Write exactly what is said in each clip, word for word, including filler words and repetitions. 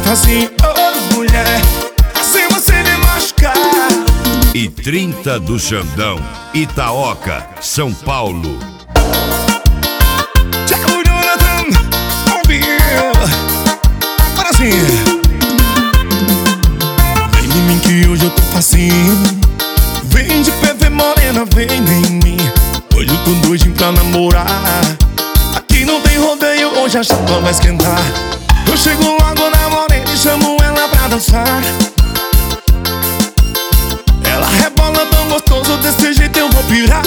facinho, oh mulher, assim você me machucar. E trinta do Xandão, Itaoca, São Paulo. Thiago Jonathan, ouviu? Agora sim. Vem em mim que hoje eu tô facinho. Vem de P V morena, vem em mim. Hoje eu tô doidinho pra namorar. Aqui não tem rodeio, hoje a chapa vai esquentar. Eu chego logo na morena e chamo ela pra dançar. Ela rebola tão gostoso, desse jeito eu vou pirar.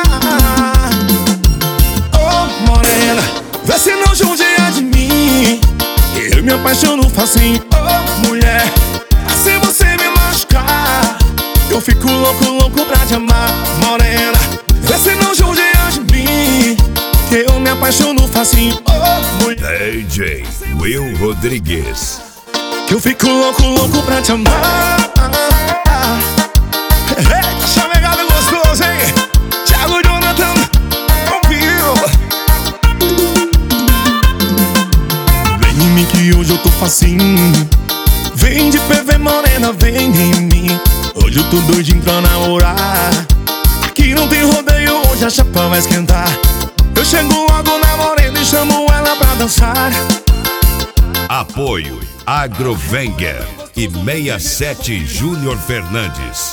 Oh morena, vê se não judia de mim. Eu me apaixono facinho, oh mulher, assim você me machucar. Eu fico louco, louco pra te amar, morena. Vê se não judia de mim, que eu me apaixono facinho, oh mulher. D J Will Rodrigues. Que eu fico louco, louco pra te amar. Eita, chamegado gostoso, hein? Thiago Jonathan, ouviu? Vem em mim que hoje eu tô facinho. Vem de P V morena, vem em mim. Hoje eu tô doidinho pra namorar. Aqui não tem rodeio, hoje a chapa vai esquentar. Eu chego logo na morena e chamo ela pra dançar. Apoio Agrovenger e sessenta e sete Júnior Fernandes.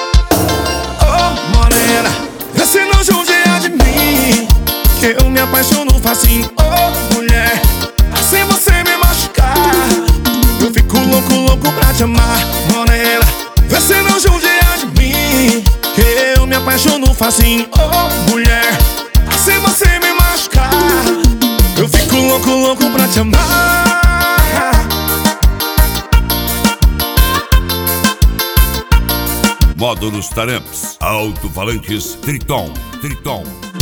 Oh morena, vê se não judia de mim, que eu me apaixono facinho, oh mulher, assim você me machucar. Eu fico louco, louco pra te amar, morena. Vê se não judia de mim, que eu me apaixono facinho, oh mulher, assim você me machucar. Eu fico louco, louco pra te amar. Módulos Taramps, alto-falantes Triton, Triton.